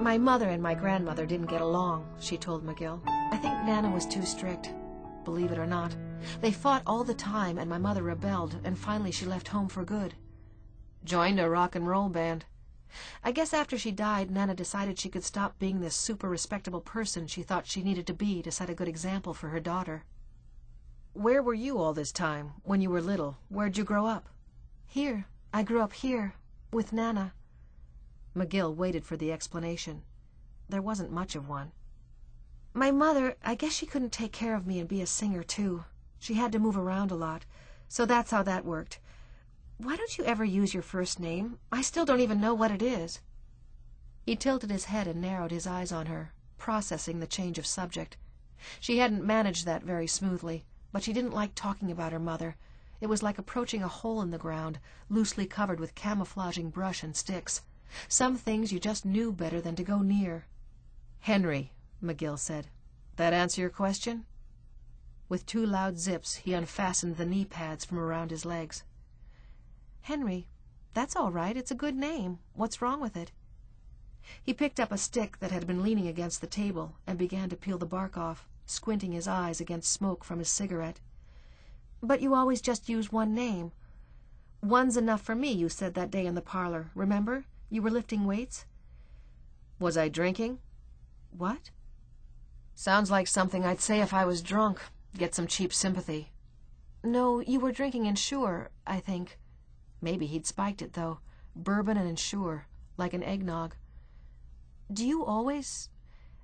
My mother and my grandmother didn't get along, she told McGill. I think Nana was too strict. Believe it or not. They fought all the time, and my mother rebelled, and finally she left home for good. Joined a rock and roll band. I guess after she died, Nana decided she could stop being this super respectable person she thought she needed to be to set a good example for her daughter. Where were you all this time, when you were little? Where'd you grow up? Here. I grew up here, with Nana. McGill waited for the explanation. There wasn't much of one. My mother, I guess she couldn't take care of me and be a singer, too. She had to move around a lot, so that's how that worked. Why don't you ever use your first name? I still don't even know what it is. He tilted his head and narrowed his eyes on her, processing the change of subject. She hadn't managed that very smoothly, but she didn't like talking about her mother. It was like approaching a hole in the ground, loosely covered with camouflaging brush and sticks. Some things you just knew better than to go near. Henry, McGill said. That answer your question? With 2 loud zips, he unfastened the knee pads from around his legs. Henry, that's all right. It's a good name. What's wrong with it? He picked up a stick that had been leaning against the table and began to peel the bark off, squinting his eyes against smoke from his cigarette. But you always just use one name. One's enough for me, you said that day in the parlor. Remember? You were lifting weights. Was I drinking? What? Sounds like something I'd say if I was drunk. Get some cheap sympathy. No, you were drinking Ensure, I think. Maybe he'd spiked it, though. Bourbon and Ensure, like an eggnog. Do you always...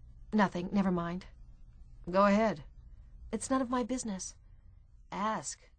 Nothing, never mind. Go ahead. It's none of my business. Ask.